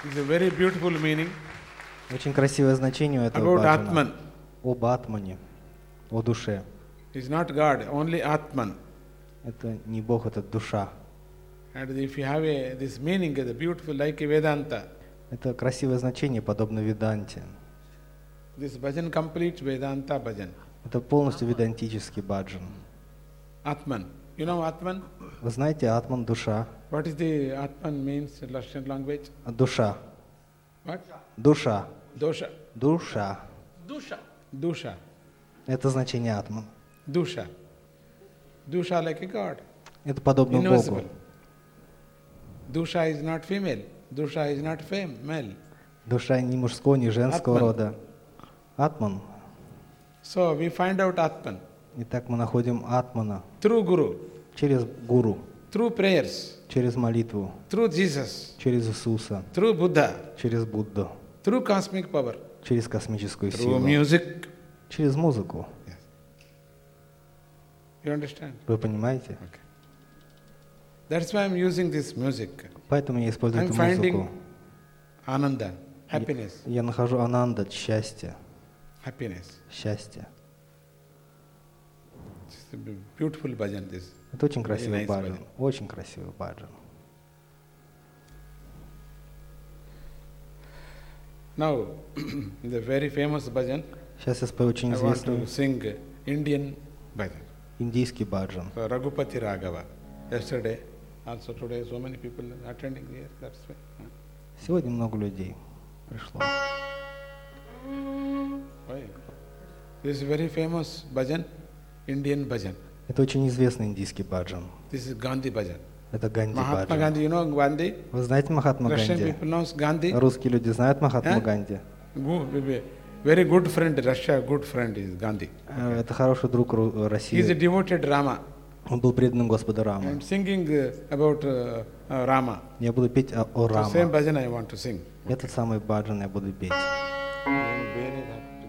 It's a very beautiful meaning Очень красивое значение у этого about баджана. Atman. Об Атмане, о душе. It's not God, only Atman. Это не Бог, это душа. And if you have this meaning, the beautiful like Vedanta, Это красивое значение, подобно Веданте. this bhajan completes Vedanta bhajan. Это полностью ведантический баджан. Atman. You know Atman? Вы знаете, Атман — душа. What is the Atman means in Russian language? Душа. What? Душа. Dosha. Душа. Dusha. Это значение Атман. Dusha. Dusha like a god. Это подобно Богу. Invisible. Dusha is not female. Dusha is not male. Душа не мужского, не женского Атман. рода. Атман. So we find out Atman Итак, мы находим Атмана through Guru, через Гуру, through prayers, через молитву, through Jesus, через Иисуса, through Buddha, через Будду, through cosmic power, через космическую through силу, music. через музыку. You understand? Вы понимаете? Okay. That's why I'm using this music. Поэтому я использую I'm эту finding музыку. Ananda, happiness, Я нахожу ананда, счастье, happiness. счастье. It's a beautiful bhajan, this. Это очень Very красивый nice баджан. bhajan. Очень красивый баджан. Now, the very famous bhajan, Сейчас я спою очень I want известный to sing Indian bhajan. индийский баджан. So Raghupati Raghava. Yesterday, also today, so many people attending here. That's why. Сегодня много людей пришло. Why? This is very famous bhajan, Indian bhajan. Это очень известный индийский баджан. This is Gandhi bhajan. Это Ганди Mahatma баджан. Gandhi, you know Gandhi? Вы знаете Махатма Russian Ганди? people know Gandhi. Русские люди знают Махатму А? Ганди? Very good friend, Russia, good friend is Gandhi. Это хороший друг He is a России. devoted Rama. Он был преданным Господу Рама. I'm singing about Rama. Я буду петь о The same Рама. bhajan I want to sing. Этот самый баджан я буду петь. Very happy.